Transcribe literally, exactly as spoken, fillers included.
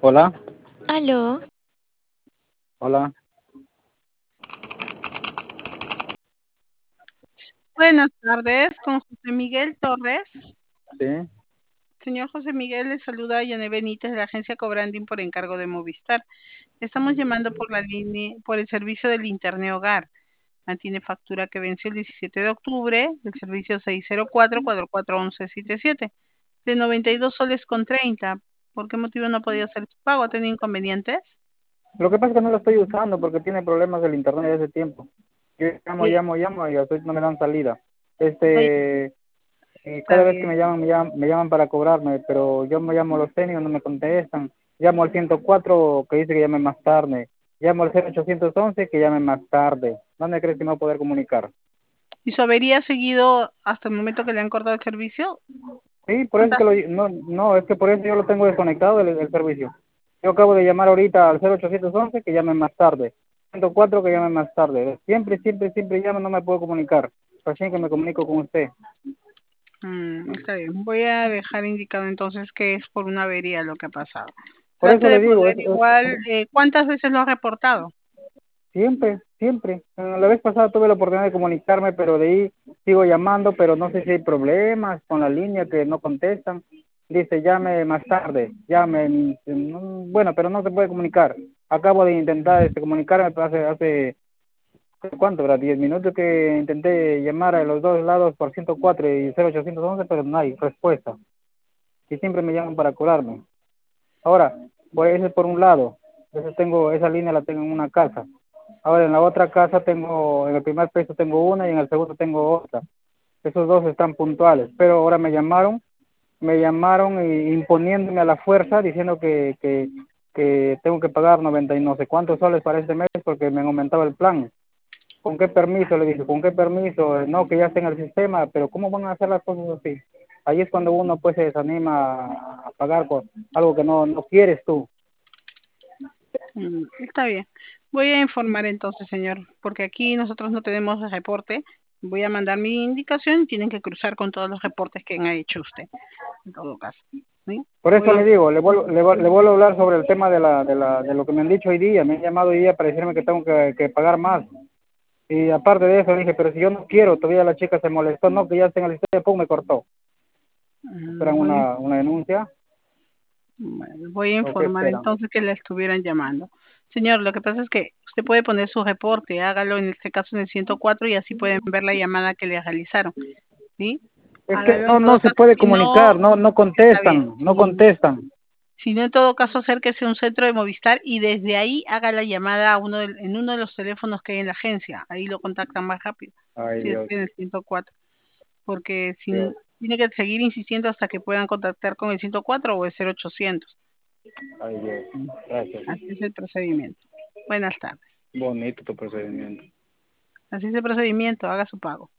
Hola, Aló, hola, Buenas tardes, con José Miguel Torres. sí. Señor José Miguel, le saluda Yané Benítez de la agencia Cobranding por encargo de Movistar. Estamos llamando por la línea, por el servicio del Internet Hogar. Mantiene factura que venció el diecisiete de octubre del servicio seis cero cuatro, cuatro cuatro uno uno siete siete de noventa y dos soles con treinta. ¿Por qué motivo no ha podido hacer su pago? ¿Ha tenido inconvenientes? Lo que pasa es que no lo estoy usando porque tiene problemas el internet desde hace tiempo. Yo llamo, Eh, llamo, llamo y a veces no me dan salida. oye, Este, y está cada vez que bien. me llaman, me llaman, me llaman para cobrarme, pero yo me llamo a los técnicos, no me contestan. Llamo al ciento cuatro que dice que llame más tarde. Llamo al cero ochocientos once que llame más tarde. ¿Dónde crees que me va a poder comunicar? ¿Y su avería ha seguido hasta el momento que le han cortado el servicio? Sí, por eso ¿Cuántas? que lo, no, no, es que por eso yo lo tengo desconectado del, del servicio. Yo acabo de llamar ahorita al cero ochocientos once que llame más tarde. ciento cuatro que llame más tarde. Siempre, siempre, siempre llamo, no me puedo comunicar. Recién que me comunico con usted. Mm, está bien. Voy a dejar indicado entonces que es por una avería lo que ha pasado. Por Trate eso de le digo, poder es, igual, es- eh, ¿cuántas veces lo ha reportado? siempre, siempre. Eh, La vez pasada tuve la oportunidad de comunicarme, pero de ahí sigo llamando, pero no sé si hay problemas con la línea que no contestan. Dice, llame más tarde, llame. mm, Bueno, pero no se puede comunicar. Acabo de intentar este, comunicarme pero hace, hace, ¿cuánto, verdad? Diez minutos que intenté llamar a los dos lados por ciento cuatro y cero ochocientos once pero no hay respuesta. Y siempre me llaman para cobrarme. Ahora, pues ese es por un lado. Eso tengo, esa línea la tengo en una casa. Ahora en la otra casa tengo, en el primer piso tengo una y en el segundo tengo otra. Esos dos están puntuales, pero ahora me llamaron, me llamaron y imponiéndome a la fuerza diciendo que, que, que tengo que pagar noventa y no sé cuántos soles para este mes porque me han aumentado el plan. ¿Con qué permiso? Le dije, ¿con qué permiso? No, que ya está en el sistema, pero ¿cómo van a hacer las cosas así? Ahí es cuando uno pues se desanima a pagar por algo que no, no quieres tú. Mm, está bien. Voy a informar entonces, señor, porque aquí nosotros no tenemos el reporte. Voy a mandar mi indicación y tienen que cruzar con todos los reportes que ha hecho usted, en todo caso. ¿Sí? Por Voy eso a... le digo, le vuelvo, le, vuel- le vuelvo a hablar sobre el tema de, la, de, la, de lo que me han dicho hoy día. Me han llamado hoy día para decirme que tengo que, que pagar más. Y aparte de eso, dije, pero si yo no quiero, todavía la chica se molestó, no, que ya está en el sistema, pum, me cortó. ¿Esperan Mm, voy, una, una denuncia? bueno, voy a ¿O qué informar esperan? entonces que le estuvieran llamando. Señor, lo que pasa es que usted puede poner su reporte, hágalo en este caso en el ciento cuatro y así pueden ver la llamada que le realizaron. ¿Sí? Es que Hágalo en no, todo no se caso, puede si no, comunicar, no, no está bien. contestan, no Si, contestan. si no, en todo caso, acérquese a un centro de Movistar y desde ahí haga la llamada a uno del- en uno de los teléfonos que hay en la agencia. Ahí lo contactan más rápido. Ay, Si es Dios, en el ciento cuatro. Porque Dios, si, tiene que seguir insistiendo hasta que puedan contactar con el ciento cuatro o el cero ochocientos. ay, Dios. Gracias. Así es el procedimiento. Buenas tardes. Bonito tu procedimiento. Así es el procedimiento. Haga su pago.